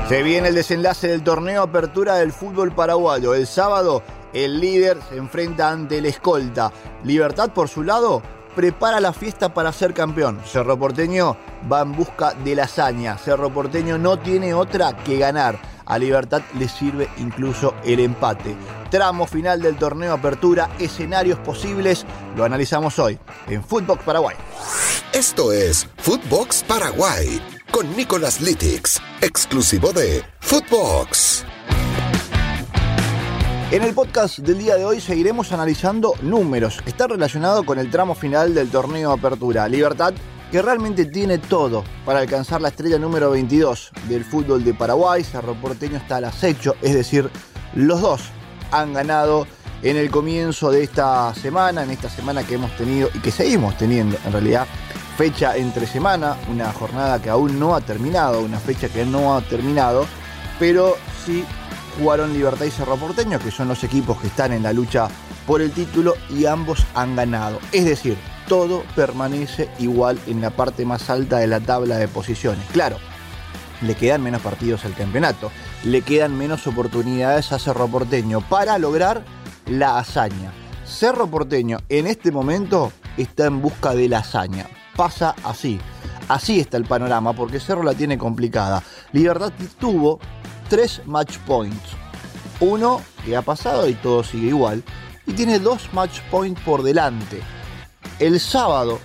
Se viene el desenlace del torneo Apertura del fútbol paraguayo. El sábado, el líder se enfrenta ante el escolta. Libertad, por su lado, prepara la fiesta para ser campeón. Cerro Porteño va en busca de la hazaña. Cerro Porteño no tiene otra que ganar. A Libertad le sirve incluso el empate. Tramo final del torneo Apertura, escenarios posibles, lo analizamos hoy en Footbox Paraguay. Esto es Footbox Paraguay con Nicolás Litix, exclusivo de Footbox. En el podcast del día de hoy seguiremos analizando números. Está relacionado con el tramo final del torneo Apertura. Libertad, que realmente tiene todo para alcanzar la estrella número 22 del fútbol de Paraguay. Cerro Porteño está al acecho, es decir, los dos han ganado en el comienzo de esta semana, en esta semana que hemos tenido y que seguimos teniendo en realidad fecha entre semana, una jornada que aún no ha terminado, una fecha que no ha terminado, pero sí jugaron Libertad y Cerro Porteño, que son los equipos que están en la lucha por el título, y ambos han ganado. Es decir, todo permanece igual en la parte más alta de la tabla de posiciones. Claro, le quedan menos partidos al campeonato, le quedan menos oportunidades a Cerro Porteño para lograr la hazaña. Cerro Porteño en este momento está en busca de la hazaña. Pasa así está el panorama, porque Cerro la tiene complicada. Libertad tuvo 3 match points, uno que ha pasado y todo sigue igual, y tiene 2 match points por delante. El sábado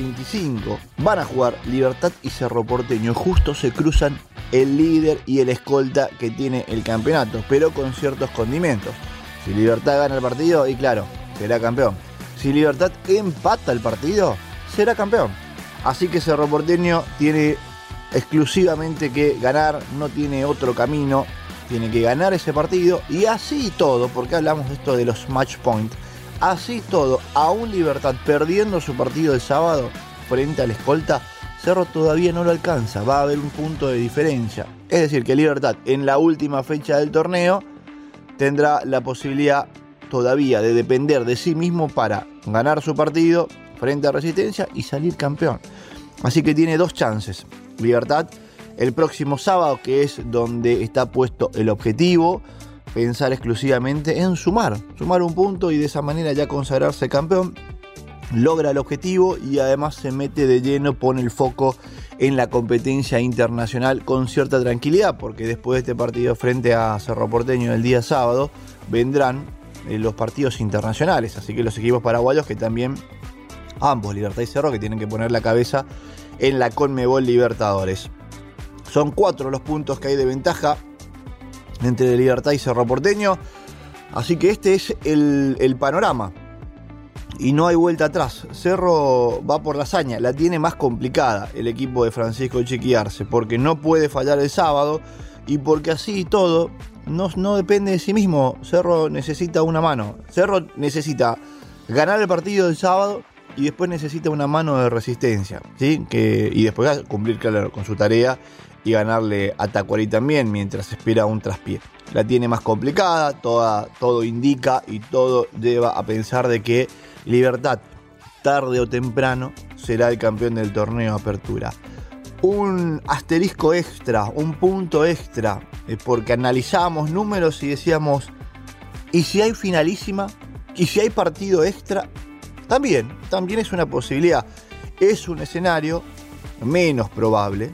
25 van a jugar Libertad y Cerro Porteño. Justo se cruzan el líder y el escolta que tiene el campeonato, pero con ciertos condimentos. Si Libertad gana el partido, y claro, será campeón. Si Libertad empata el partido, será campeón. Así que Cerro Porteño tiene exclusivamente que ganar, no tiene otro camino, tiene que ganar ese partido, y así todo, porque hablamos de esto de los match points, así todo, aún Libertad perdiendo su partido el sábado frente al escolta, Cerro todavía no lo alcanza, va a haber un punto de diferencia. Es decir, que Libertad en la última fecha del torneo tendrá la posibilidad todavía de depender de sí mismo para ganar su partido frente a Resistencia y salir campeón. Así que tiene 2 chances. Libertad el próximo sábado, que es donde está puesto el objetivo, pensar exclusivamente en sumar un punto y de esa manera ya consagrarse campeón. Logra el objetivo y además se mete de lleno, pone el foco en la competencia internacional con cierta tranquilidad, porque después de este partido frente a Cerro Porteño el día sábado vendrán los partidos internacionales, así que los equipos paraguayos que también, ambos, Libertad y Cerro, que tienen que poner la cabeza en la Conmebol Libertadores. Son 4 los puntos que hay de ventaja entre Libertad y Cerro Porteño, así que este es el panorama y no hay vuelta atrás. Cerro va por la hazaña, la tiene más complicada el equipo de Francisco Chiqui Arce, porque no puede fallar el sábado y porque así todo no depende de sí mismo. Cerro necesita una mano, Cerro necesita ganar el partido del sábado y después necesita una mano de Resistencia, ¿sí? Y después cumplir, claro, con su tarea y ganarle a Tacuarí también, mientras espera un traspié. La tiene más complicada, todo indica y todo lleva a pensar de que Libertad, tarde o temprano, será el campeón del torneo Apertura. Un asterisco extra, un punto extra, porque analizábamos números y decíamos, ¿y si hay finalísima? ¿Y si hay partido extra? También es una posibilidad. Es un escenario menos probable.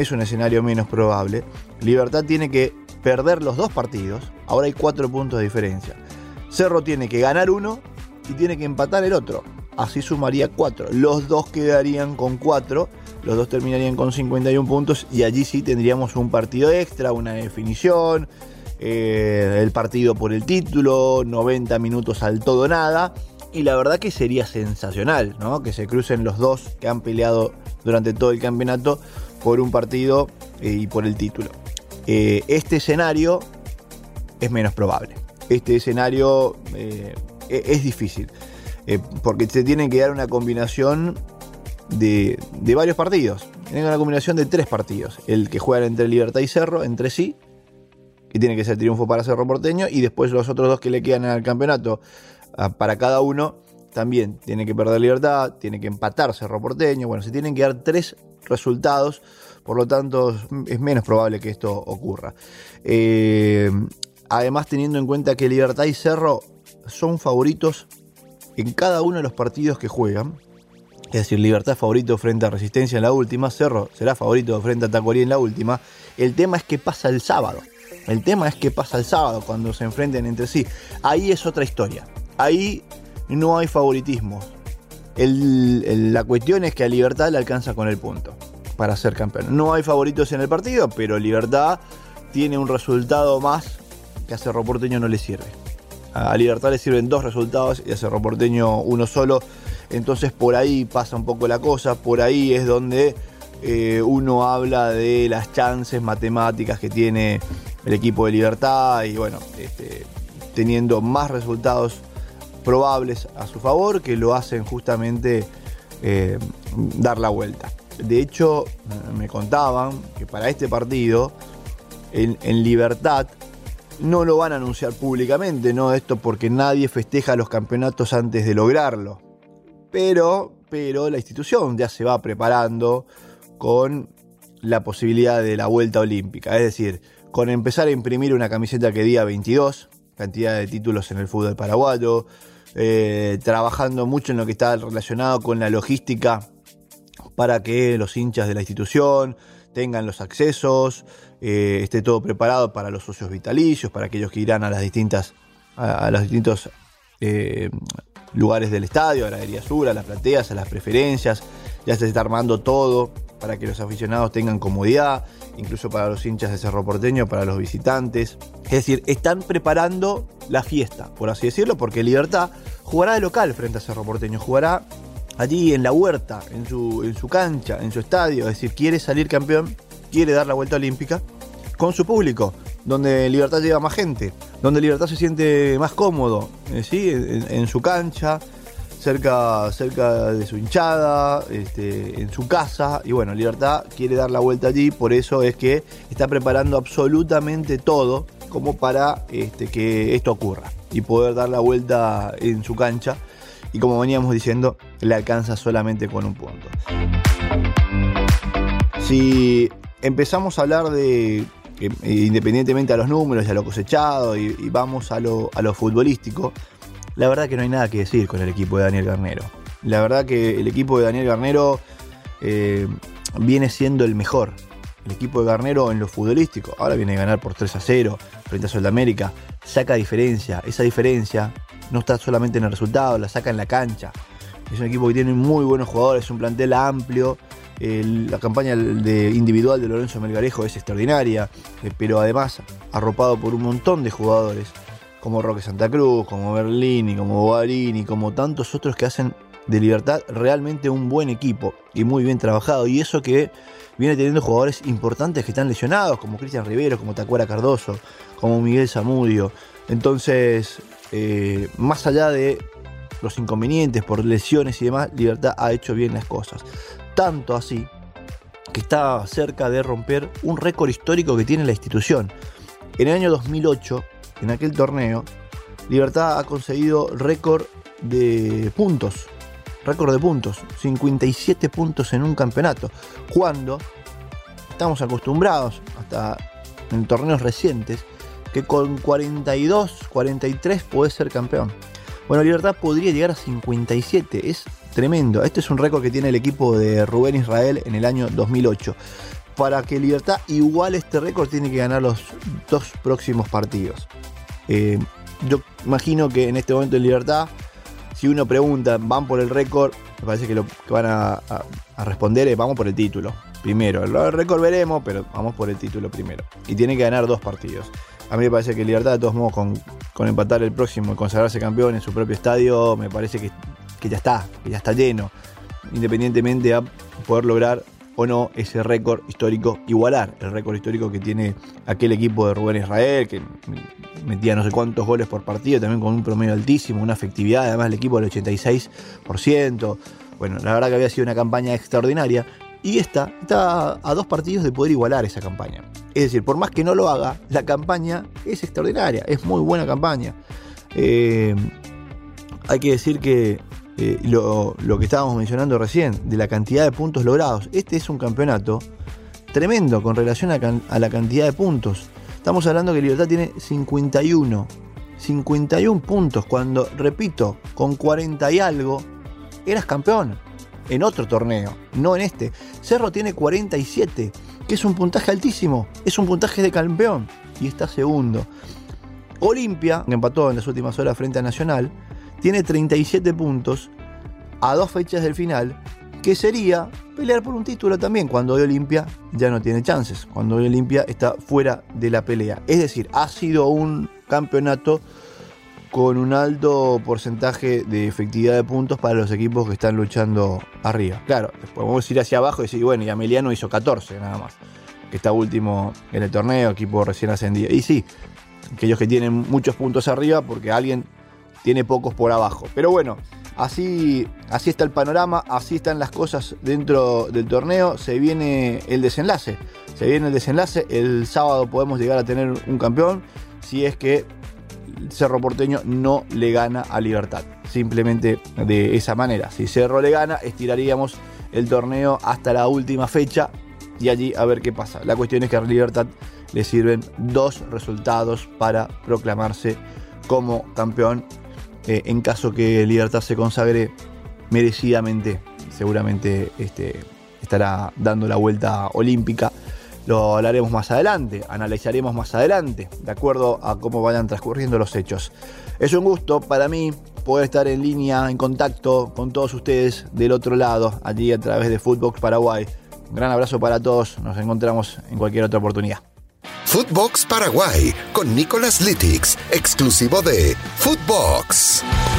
Libertad tiene que perder los 2 partidos. Ahora hay 4 puntos de diferencia. Cerro tiene que ganar uno y tiene que empatar el otro. Así sumaría 4. Los 2 quedarían con 4. Los 2 terminarían con 51 puntos. Y allí sí tendríamos un partido extra, una definición. El partido por el título. 90 minutos al todo nada. Y la verdad que sería sensacional, ¿no? Que se crucen los 2 que han peleado durante todo el campeonato por un partido y por el título. Este escenario es menos probable. Este escenario es difícil, porque se tiene que dar una combinación de varios partidos. Tiene una combinación de 3 partidos. El que juegan entre Libertad y Cerro, entre sí, que tiene que ser triunfo para Cerro Porteño, y después los otros 2 que le quedan al campeonato, para cada uno, también tiene que perder Libertad, tiene que empatar Cerro Porteño. Bueno, se tienen que dar 3 resultados Por lo tanto, es menos probable que esto ocurra. Además, teniendo en cuenta que Libertad y Cerro son favoritos en cada uno de los partidos que juegan. Es decir, Libertad es favorito frente a Resistencia en la última, Cerro será favorito frente a Tacuarí en la última. El tema es qué pasa el sábado. Cuando se enfrenten entre sí. Ahí es otra historia. Ahí no hay favoritismo. La cuestión es que a Libertad le alcanza con el punto para ser campeón. No hay favoritos en el partido, pero Libertad tiene un resultado más que a Cerro Porteño no le sirve. A Libertad le sirven 2 resultados y a Cerro Porteño 1 solo. Entonces por ahí pasa un poco la cosa. Por ahí es donde uno habla de las chances matemáticas que tiene el equipo de Libertad. Y bueno, teniendo más resultados probables a su favor que lo hacen justamente dar la vuelta. De hecho, me contaban que para este partido en Libertad no lo van a anunciar públicamente, no esto porque nadie festeja los campeonatos antes de lograrlo, pero la institución ya se va preparando con la posibilidad de la vuelta olímpica, es decir, con empezar a imprimir una camiseta que diga 22, cantidad de títulos en el fútbol paraguayo, trabajando mucho en lo que está relacionado con la logística para que los hinchas de la institución tengan los accesos, esté todo preparado para los socios vitalicios, para aquellos que irán a los distintos lugares del estadio, a la gradería sur, a las plateas, a las preferencias. Ya se está armando todo para que los aficionados tengan comodidad, incluso para los hinchas de Cerro Porteño, para los visitantes. Es decir, están preparando la fiesta, por así decirlo, porque Libertad jugará de local frente a Cerro Porteño, jugará allí en la huerta, en su cancha, en su estadio. Es decir, quiere salir campeón, quiere dar la vuelta olímpica con su público, donde Libertad lleva más gente, donde Libertad se siente más cómodo, ¿sí? en su cancha, cerca de su hinchada, en su casa. Y bueno, Libertad quiere dar la vuelta allí, por eso es que está preparando absolutamente todo como para que esto ocurra y poder dar la vuelta en su cancha. Y como veníamos diciendo, le alcanza solamente con un punto. Si empezamos a hablar de, independientemente a los números y a lo cosechado, y vamos a lo futbolístico, la verdad que no hay nada que decir con el equipo de Daniel Garnero. La verdad que el equipo de Daniel Garnero viene siendo el mejor. El equipo de Garnero en lo futbolístico, ahora viene a ganar por 3-0 frente a Sudamérica, saca diferencia. Esa diferencia no está solamente en el resultado, la saca en la cancha. Es un equipo que tiene muy buenos jugadores, un plantel amplio. La campaña individual de Lorenzo Melgarejo es extraordinaria, pero además arropado por un montón de jugadores como Roque Santa Cruz, como Berlini, como Bogarini, como tantos otros que hacen de Libertad realmente un buen equipo y muy bien trabajado. Y eso que viene teniendo jugadores importantes que están lesionados, como Cristian Rivero, como Tacuara Cardoso, como Miguel Zamudio. Entonces, más allá de los inconvenientes por lesiones y demás, Libertad ha hecho bien las cosas. Tanto así que está cerca de romper un récord histórico que tiene la institución. En el año 2008, en aquel torneo, Libertad ha conseguido récord de puntos, 57 puntos en un campeonato, cuando estamos acostumbrados, hasta en torneos recientes, que con 42, 43 podés ser campeón. Bueno, Libertad podría llegar a 57, es tremendo. Este es un récord que tiene el equipo de Rubén Israel en el año 2008. Para que Libertad iguale este récord tiene que ganar los 2 próximos partidos. Yo imagino que en este momento en Libertad, si uno pregunta, ¿van por el récord? Me parece que lo que van a responder es vamos por el título primero. El récord veremos, pero vamos por el título primero. Y tiene que ganar 2 partidos. A mí me parece que Libertad, de todos modos, con empatar el próximo y consagrarse campeón en su propio estadio, me parece que ya está lleno. Independientemente a poder lograr o no ese récord histórico, igualar el récord histórico que tiene aquel equipo de Rubén Israel, que metía no sé cuántos goles por partido, también con un promedio altísimo, una efectividad, además el equipo del 86%. Bueno, la verdad que había sido una campaña extraordinaria. Y está a 2 partidos de poder igualar esa campaña. Es decir, por más que no lo haga, la campaña es extraordinaria, es muy buena campaña. Hay que decir que lo que estábamos mencionando recién, de la cantidad de puntos logrados, este es un campeonato tremendo con relación a la cantidad de puntos. Estamos hablando que Libertad tiene 51 puntos, cuando, repito, con 40 y algo, eras campeón en otro torneo, no en este. Cerro tiene 47, que es un puntaje altísimo, es un puntaje de campeón, y está segundo. Olimpia, que empató en las últimas horas frente a Nacional, tiene 37 puntos a 2 fechas del final, que sería pelear por un título también, cuando hoy Olimpia ya no tiene chances, cuando hoy Olimpia está fuera de la pelea. Es decir, ha sido un campeonato con un alto porcentaje de efectividad de puntos para los equipos que están luchando arriba. Claro, después podemos ir hacia abajo y decir, bueno, y Ameliano hizo 14 nada más, que está último en el torneo, equipo recién ascendido. Y sí, aquellos que tienen muchos puntos arriba, porque alguien tiene pocos por abajo. Pero bueno, así está el panorama, así están las cosas dentro del torneo. Se viene el desenlace. El sábado podemos llegar a tener un campeón, si es que Cerro Porteño no le gana a Libertad. Simplemente de esa manera. Si Cerro le gana, estiraríamos el torneo hasta la última fecha y allí a ver qué pasa. La cuestión es que a Libertad le sirven 2 resultados para proclamarse como campeón, en caso que Libertad se consagre merecidamente. Seguramente estará dando la vuelta olímpica. Lo hablaremos más adelante, analizaremos más adelante, de acuerdo a cómo vayan transcurriendo los hechos. Es un gusto para mí poder estar en línea, en contacto con todos ustedes del otro lado, allí a través de Footbox Paraguay. Un gran abrazo para todos, nos encontramos en cualquier otra oportunidad. Footbox Paraguay con Nicolás Litix, exclusivo de Footbox.